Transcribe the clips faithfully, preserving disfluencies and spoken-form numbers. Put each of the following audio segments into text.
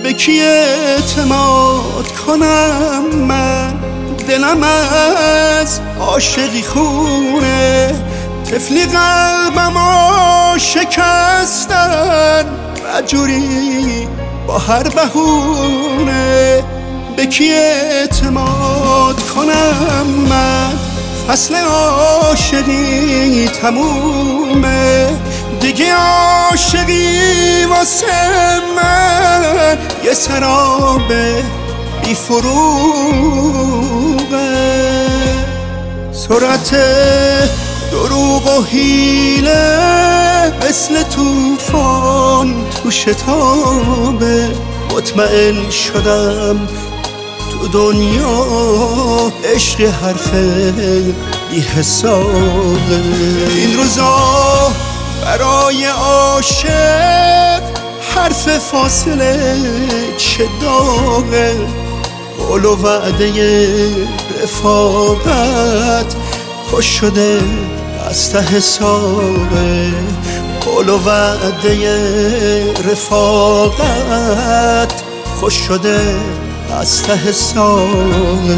به کی اعتماد کنم من؟ دلم از عاشقی خونه، طفلی قلبمو شکستن رجوری با هر بهونه. به کی اعتماد کنم من؟ فصل عاشقی تمومه، دیگه عاشقی واسه من یه سراب بی فروغه. سرعت دروغ و حیله مثل توفان تو شتابه، مطمئن شدم تو دنیا عشق حرف بی حسابه. این روزا برای عاشق حرف فاصله چه داغه، قول و وعده رفاقت خوش شده از ته حسابه. قول و وعده رفاقت خوش شده از ته حسابه.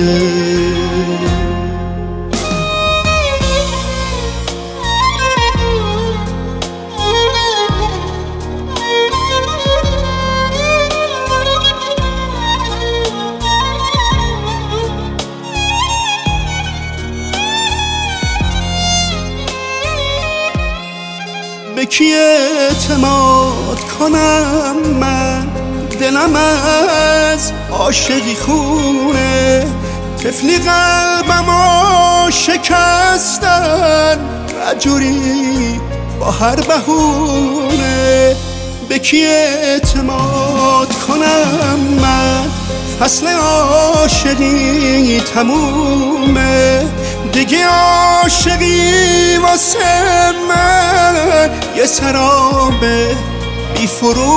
به کی اعتماد کنم من؟ دلم از عاشقی خونه، طفلی قلبمو شکستن رجوری با هر بهونه. به کی اعتماد کنم من؟ فصل عاشقی تمومه، دیگه عاشقی واسه من یه سراب بی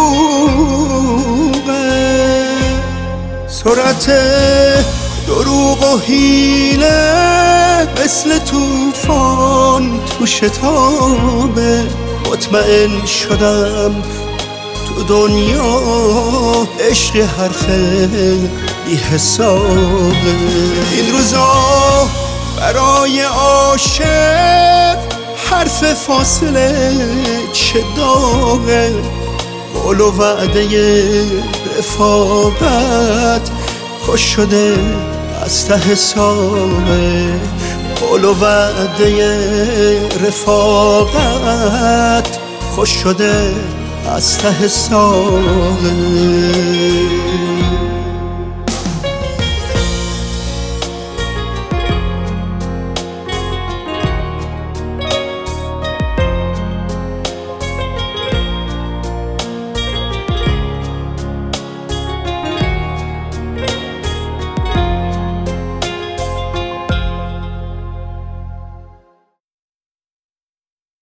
فروغه. سرعت دروغ و حیله مثل توفان تو شتابه، مطمئن شدم تو دنیا عشق حرف بی حسابه. این روزا برای عاشق حرف فاصله چه داغه، قول و وعده رفاقت خوش شده از ته حسابه. قول و وعده رفاقت خوش شده از ته حسابه.